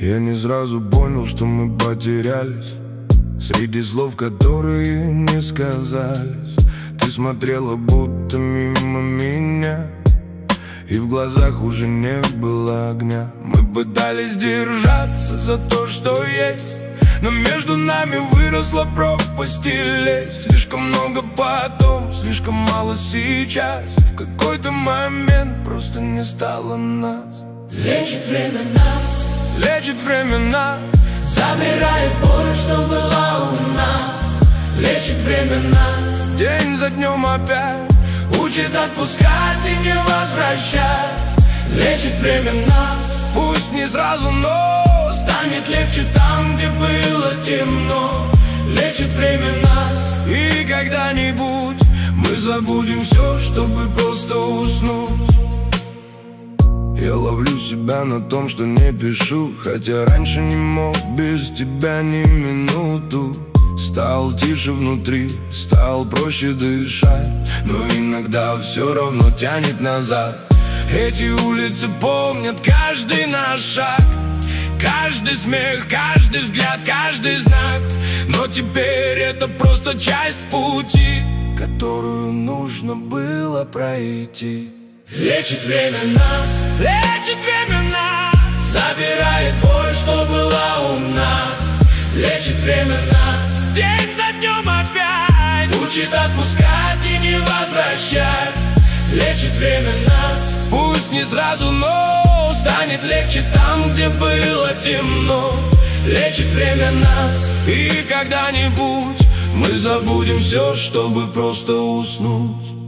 Я не сразу понял, что мы потерялись среди слов, которые не сказались. Ты смотрела будто мимо меня, и в глазах уже не было огня. Мы пытались держаться за то, что есть, но между нами выросла пропасть и лезь. Слишком много потом, слишком мало сейчас. В какой-то момент просто не стало нас. Лечит время нас, лечит время нас, забирает боль, что была у нас. Лечит время нас, день за днем опять учит отпускать и не возвращать. Лечит время нас, пусть не сразу, но станет легче там, где было темно. Лечит время нас, и когда-нибудь мы забудем все, чтобы просто уснуть. Я ловлю себя на том, что не пишу, хотя раньше не мог без тебя ни минуту. Стал тише внутри, стал проще дышать, но иногда все равно тянет назад. Эти улицы помнят каждый наш шаг, каждый смех, каждый взгляд, каждый знак. Но теперь это просто часть пути, которую нужно было пройти. Лечит время нас, лечит время нас, забирает боль, что была у нас. Лечит время нас, день за днем опять учит отпускать и не возвращать. Лечит время нас, пусть не сразу, но станет легче там, где было темно. Лечит время нас, и когда-нибудь мы забудем все, чтобы просто уснуть.